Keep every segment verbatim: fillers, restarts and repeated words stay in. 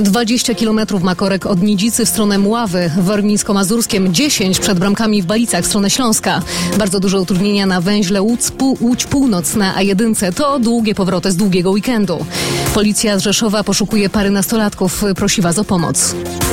dwadzieścia kilometrów ma korek od Nidzicy w stronę Mławy, w Warmińsko-Mazurskiem dziesięć przed Bramkami w Balicach w stronę Śląska. Bardzo duże utrudnienia na węźle Łódź, Łódź Północ na A jeden. To długie powroty z długiego weekendu. Policja z Rzeszowa poszukuje pary nastolatków. Prosi Was o pomoc.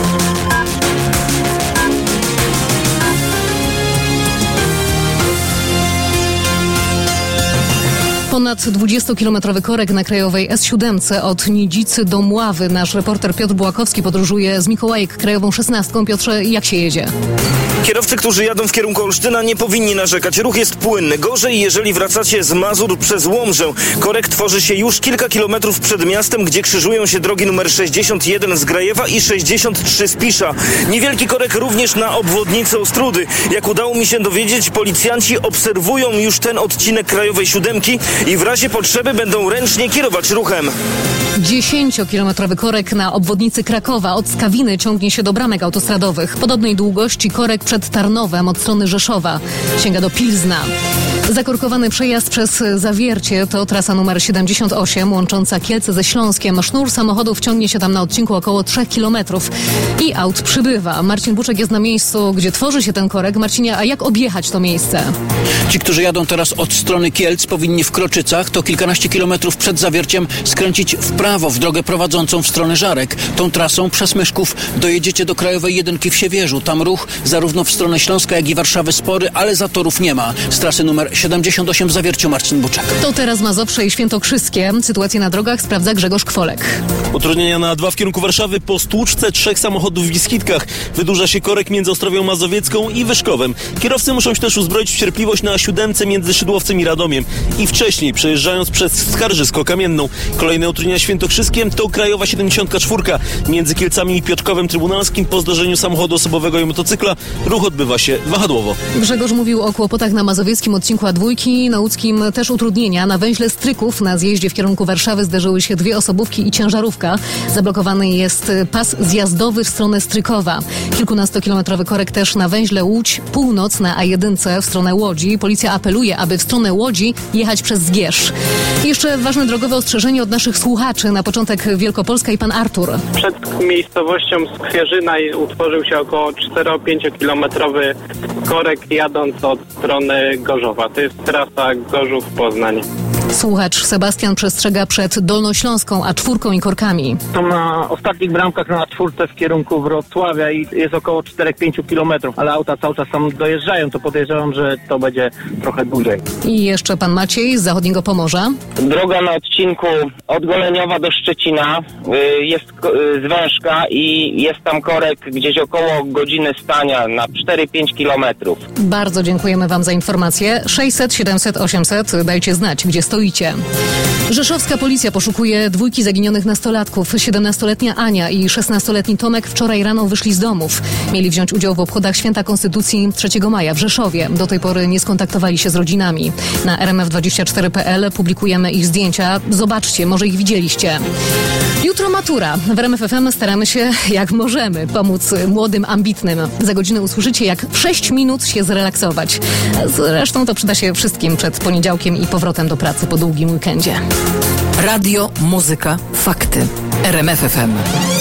Ponad dwudziestokilometrowy korek na krajowej S siedem od Nidzicy do Mławy. Nasz reporter Piotr Bułakowski podróżuje z Mikołajek krajową szesnastką. Piotrze, jak się jedzie? Kierowcy, którzy jadą w kierunku Olsztyna, nie powinni narzekać. Ruch jest płynny. Gorzej, jeżeli wracacie z Mazur przez Łomżę. Korek tworzy się już kilka kilometrów przed miastem, gdzie krzyżują się drogi numer sześćdziesiąt jeden z Grajewa i sześćdziesiąt trzy z Pisza. Niewielki korek również na obwodnicy Ostródy. Jak udało mi się dowiedzieć, policjanci obserwują już ten odcinek krajowej siódemki i w razie potrzeby będą ręcznie kierować ruchem. dziesięciokilometrowy korek na obwodnicy Krakowa od Skawiny ciągnie się do bramek autostradowych. Podobnej długości korek przed Tarnowem od strony Rzeszowa sięga do Pilzna. Zakorkowany przejazd przez Zawiercie to trasa numer siedemdziesiąt osiem łącząca Kielce ze Śląskiem. Sznur samochodów ciągnie się tam na odcinku około trzech kilometrów i aut przybywa. Marcin Buczek jest na miejscu, gdzie tworzy się ten korek. Marcinie, a jak objechać to miejsce? Ci, którzy jadą teraz od strony Kielc, powinni w Kroczycach, to kilkanaście kilometrów przed Zawierciem, skręcić w prawo w drogę prowadzącą w stronę Żarek. Tą trasą przez Myszków dojedziecie do krajowej jedynki w Siewierzu. Tam ruch zarówno w stronę Śląska, jak i Warszawy spory, ale zatorów nie ma. Z trasy numer siedemdziesiąt osiem w Zawierciu Marcin Buczek. To teraz Mazowsze i Świętokrzyskie. Sytuację na drogach sprawdza Grzegorz Kwolek. Utrudnienia na dwa w kierunku Warszawy po stłuczce trzech samochodów w Wiskitkach. Wydłuża się korek między Ostrowią Mazowiecką i Wyszkowem. Kierowcy muszą się też uzbroić w cierpliwość na siódemce między Szydłowcem i Radomiem. I wcześniej, przejeżdżając przez Skarżysko-Kamienną. Kolejne utrudnienia Świętokrzyskiem to krajowa siedemdziesiąt cztery między Kielcami i Piotrkowem Trybunalskim. Po zdarzeniu samochodu osobowego i motocykla ruch odbywa się wahadłowo. Grzegorz mówił o kłopotach na mazowieckim odcinku A dwa, na łódzkim też utrudnienia. Na węźle Stryków na zjeździe w kierunku Warszawy zderzyły się dwie osobówki i ciężarówka. Zablokowany jest pas zjazdowy w stronę Strykowa. Kilkunastokilometrowy korek też na węźle Łódź Północ na A jeden w stronę Łodzi. Policja apeluje, aby w stronę Łodzi jechać przez Zgierz. I jeszcze ważne drogowe ostrzeżenie od naszych słuchaczy. Na początek Wielkopolska i pan Artur. Przed miejscowością Skwierzyna utworzył się około cztero-pięciokilometrowy korek jadąc od strony Gorzowa. To jest trasa Gorzów-Poznań. Słuchacz Sebastian przestrzega przed Dolnośląską A cztery i korkami. Są na ostatnich bramkach na czwórce w kierunku Wrocławia i jest około cztery-pięć kilometrów, ale auta cały czas tam dojeżdżają, to podejrzewam, że to będzie trochę dłużej. I jeszcze pan Maciej z zachodniego Pomorza. Droga na odcinku od Goleniowa do Szczecina jest zwężka i jest tam korek gdzieś około godziny stania na cztery-pięć kilometrów. Bardzo dziękujemy wam za informację. sześćset, siedemset, osiemset. Dajcie znać, gdzie stoicie. Rzeszowska policja poszukuje dwójki zaginionych nastolatków. siedemnastoletnia Ania i szesnastoletni Tomek wczoraj rano wyszli z domów. Mieli wziąć udział w obchodach Święta Konstytucji trzeciego maja w Rzeszowie. Do tej pory nie skontaktowali się z rodzinami. Na R M F dwadzieścia cztery kropka P L publikujemy ich zdjęcia. Zobaczcie, może ich widzieliście. Jutro matura. W R M F F M staramy się, jak możemy, pomóc młodym, ambitnym. Za godzinę usłyszycie, jak w sześć minut się zrelaksować. Zresztą to przyda się wszystkim przed poniedziałkiem i powrotem do pracy po długim weekendzie. Radio, muzyka, fakty. R M F F M.